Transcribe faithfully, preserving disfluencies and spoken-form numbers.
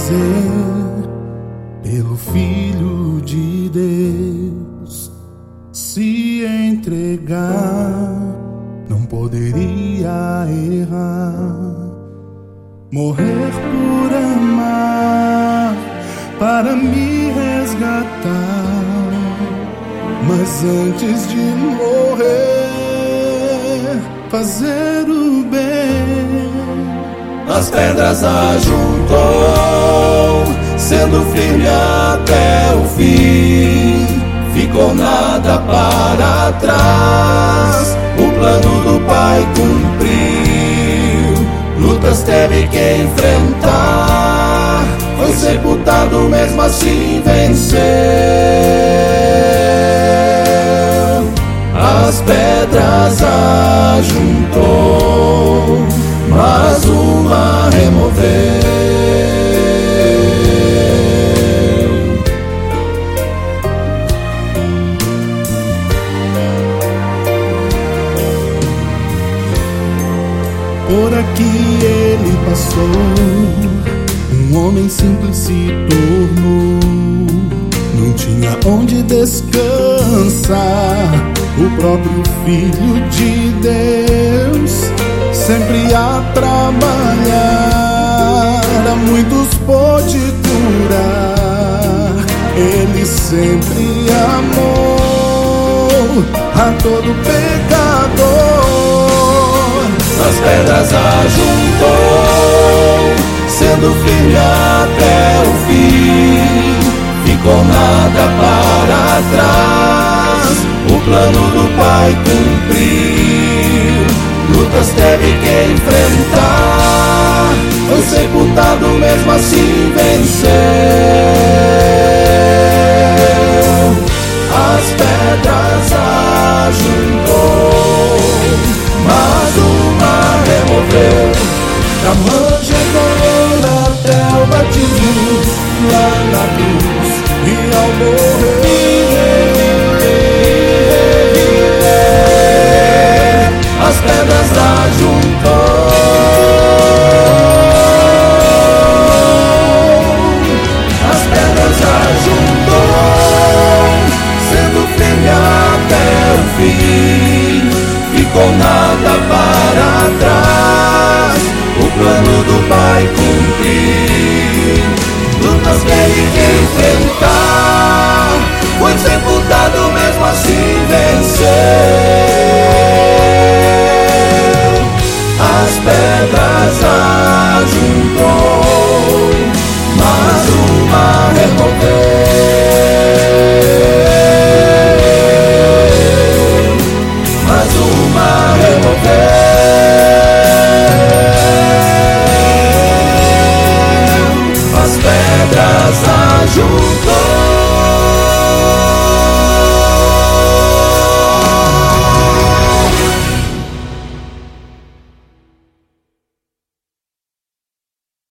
fazer pelo Filho de Deus? Se entregar, não poderia errar. Morrer por amar, para me resgatar. Mas antes de morrer, fazer o bem. As pedras ajuntou, sendo firme até o fim. Ficou nada para trás, o plano do Pai cumpriu. Lutas teve que enfrentar, foi sepultado, mesmo assim venceu. As pedras ajuntou, mas uma removeu. Por aqui ele passou, um homem simples se tornou. Não tinha onde descansar, o próprio Filho de Deus, sempre a trabalhar. A muitos pôde curar, ele sempre amou a todo pecador. As pedras ajuntou, sendo firme até o fim. Ficou nada para trás, o plano do Pai cumpriu. Lutas teve que enfrentar, foi sepultado, mesmo assim venceu. As pedras ajuntou, mas uma removeu. Da manjedoura até o batismo, lá na cruz e ao morrer, as pedras ajuntou, as pedras ajuntou, sendo firme até o fim. Ficou nada para trás, o plano do Pai cumpriu. Lutas teve que enfrentar, foi sepultado, mesmo assim venceu. As pedras